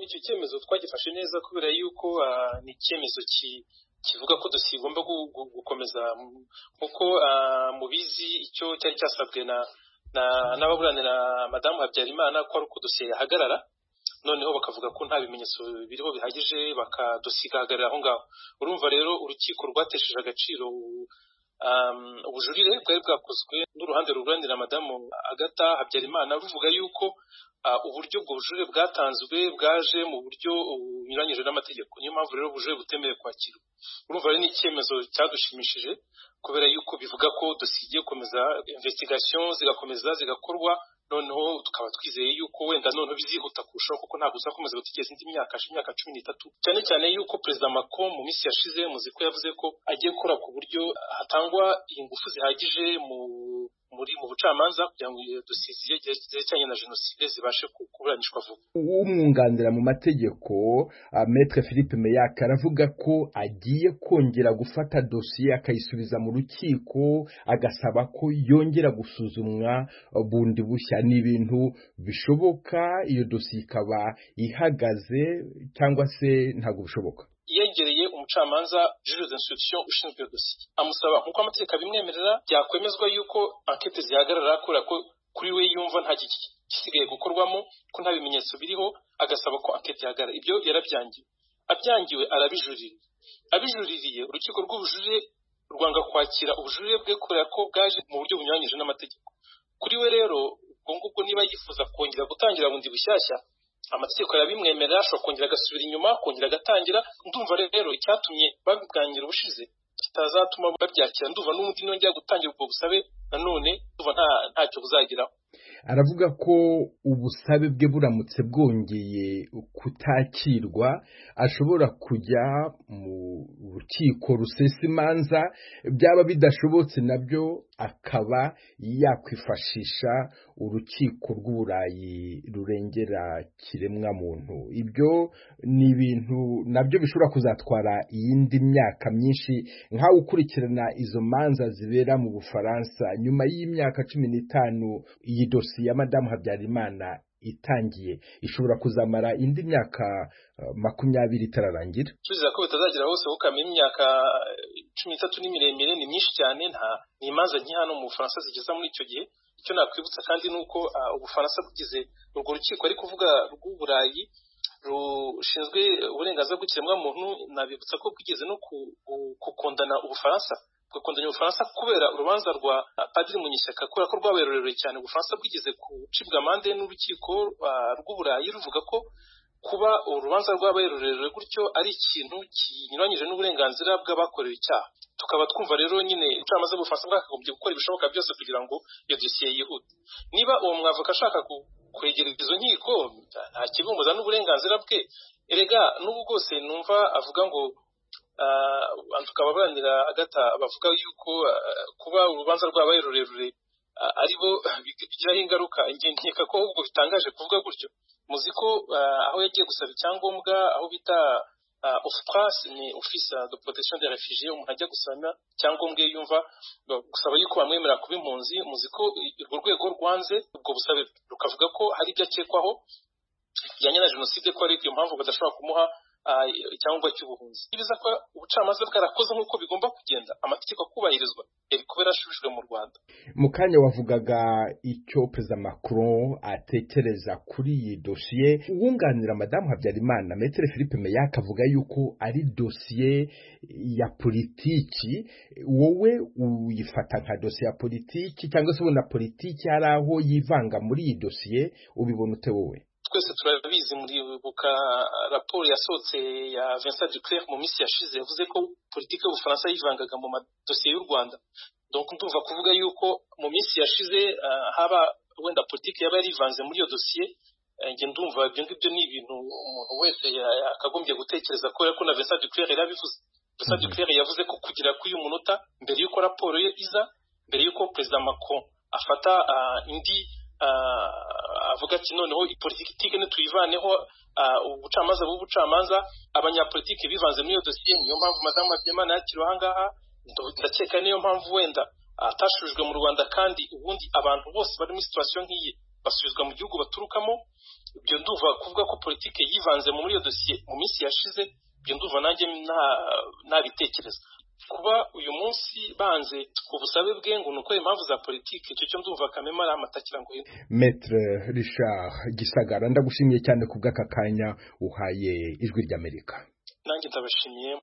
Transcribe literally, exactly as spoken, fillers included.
icyo cyemezo twagifashe neza kubera yuko ni icyemezo kivuga ko dosiye igomba gukomeza kuko mubizi icyo cyari cyasabwe na n'ababuranira madamu Habyarimana ko ari uko dosiye yahagarara noneho bakavuga ko nta bimenyetso biriho bihagije bakadosiga hagarara aho ngaho. Urumva rero urukiko rwatesheje agaciro ubujurire bwari bwakozwe n'uruhande ruburanira madamu Agatha Habyarimana ruvuga yuko uburyo bwo bujurire bwatanzwe bwaje mu buryo bunyuranyije n'amategeko, niyo mpamvu rero ubujurire butemerewe kwakirwa. Urumva rero ni icyemezo cyadushimishije kubera yuko bivuga ko dosiye igiye gukomeza, investigation zigakomeza zigakorwa, noneho tukaba twizeye yuko wenda noneho bizihuta kurushaho kuko ntabwo uzakomeza gutegereza indi myaka imyaka cumi n'itatu, cyane cyane yuko Perezida Macron mu minsi yashize muzi ko yavuze ko agiye gukora ku buryo hatangwa ingufu zihagije mu muri mu bucamanza kugira ngo dosiye zerekeranye na jenoside zibashe kuburanishwa vuba. Umwunganira mu mategeko Maître Philippe Meyak aravuga ko agiye kongera gufata dosiye akayisubiza mu rukiko agasaba ko yongera gusuzumwa bundi bushya. Ni ibintu bishoboka iyo dosiye ikaba ihagaze cyangwa se ntabwo bishoboka? Yegereye umucamanza juge d'instruction ushinzwe iyo dosiye amusaba nkuko amategeko abimwemerera byakwemezwa yuko enquête zihagarara kubera ko kuri we yumva nta gisigaye gukorwamo ko nta bimenyetso biriho, agasaba ko enquête ihagarara. Ibyo yarabyangiwe, abyangiwe arabijurira, abijuririye urukiko rw'ubujurire rwanga kwakira ubujurire bwe kubera ko bwaje mu buryo bunyuranyije n'amategeko. Kuri we rero ubwo ngubwo niba yifuza kongera gutangira bundi bushyashya amategeko yabimwemerera ashobora kongera agasubira inyuma kongera agatangira. Ndumva rero icyatumye babibwangira ubushize kitazatuma babyakira, ndumva n'ubundi nongera gutangira ubwo busabe nanone ndumva nta ntacyo buzageraho. Aravuga ko ubusabe bwe buramutse bwongeye kutakirwa ashobora kujya mu rukiko rusesa imanza, byaba bidashobotse nabyo akaba yakwifashisha urukiko rw'Uburayi rurengera kiremwa muntu. Ibyo ni ibintu nabyo bishobora kuzatwara iyindi myaka myinshi, nkaho ukurikirana izo manza zibera mu Bufaransa nyuma y'imyaka cumi n'itanu iyi dosiye ya madamu Habyarimana itangiye ishobora kuzamara indi myaka uh, makumyabiri itararangira. Tuziza ko bitazagera hose ukama imyaka cumi n'itatu ni miremire, ni myinshi cyane, nta ni imanza nke hano mu Bufaransa zigeza muri icyo gihe. Icyo nakwibutsa kandi nuko uh, Ubufaransa bugize urwo rukiko ari kuvuga rw'Uburayi rushinzwe uburenganzira bw'ikiremwa muntu, nabibutsa ko bwigeze no kukondana Ubufaransa bwakondanya Ubufaransa kubera urubanza rwa Padiri Munyeshyaka kubera ko rwabaye rurerure cyane. Ubufaransa bwigeze gucibwa amande n'urukiko rw'Uburayi ruvuga ko kuba urubanza rwabaye rurerure gutyo ari ikintu kinyuranyije n'uburenganzira bw'abakorewe icyaha. Tukaba twumva rero nyine ubucamanza bw'Ubufaransa bwakagombye gukora ibishoboka byose kugira ngo iyo dosiye yihute. Niba uwo mwavoka ashaka kwegereza izo nkiko nta kibumbuza n'uburenganzira bwe, erega n'ubu bwose numva avuga ngo tukaba baranira Agatha bavuga yuko kuba urubanza rwabaye rurerure aribo bigiraho ingaruka. Nkeka ko ubwo bitangaje kuvuga gutyo. Muzi ko aho yagiye gusaba icyangombwa aho bita O F P R A S, ni Office de Protection des Réfugiés, umuntu ajya gusaba cyangombwa yumva gusaba yuko bamwemera kuba impunzi. Muzi ko urwo rwego rwanze ubwo busabe rukavuga ko hari ibyo akekwaho bijyanye na jenoside, ko ari iyo mpamvu badashobora kumuha icyangombwa cy'ubuhunzi. Ibiza ko ubucamanza bwarakoze nk'uko bigomba kugenda, amategeko akubahirizwa kubera ashubijwe mu Rwanda. Mu kanya wavugaga icyo Perezida Macron atekereza kuri iyi dosiye. Uwunganira madamu Habyarimana Maître Philippe Meyak avuga yuko ari dosiye ya politiki. Wowe uyifata nka dosiye ya politiki cyangwa se ubona politiki hari aho yivanga muri iyi dosiye? Ubibona ute wowe? Twese turabizi muri buka raporo yasohotse ya Vincent Duclerc mu minsi yashize yavuze ko politiki y'Ubufaransa yivangaga mu madosiye y'u Rwanda. Donc ndumva kuvuga yuko mu minsi yashize uh, haba wenda politiki yaba yarivanze muri iyo dosiye. Nge uh, ndumva ibyo ngibyo ni ibintu umuntu wese akagombye gutekereza ko ko na Vincent Duclerc yarabivuze. Vincent Duclerc yavuze ko kugira ko uyu munota mbere yuko raporo ye iza, mbere yuko Perezida Macron afata uh, indi avuga ati noneho ipolitike ne tuyivaneho ubucamanza bw'ubucamanza abanyapolitike bivanze muri iyo dosiye. Niyo mpamvu madamu Habyarimana yakiriwe aha ngaha. Ndakeka niyo mpamvu wenda atashujwe mu Rwanda, kandi ubundi abantu bose bari muri situation nk'iyi basubizwa mu gihugu baturukamo. ibyo nduva kuvuga ko politike yivanze muri iyo dosiye mu minsi yashize, ibyo nduva nanjye nabitekereza. Kuba uyu munsi banze ubusabe bwe ngo nuko impamvu za politike, icyo cyo nduva kamema ari amatakira ngo Maître Richard Gisagara, ndagushimiye cyane kubw'aka kanya uhaye Ijwi ry'Amerika. Nanjye ndabashimiye.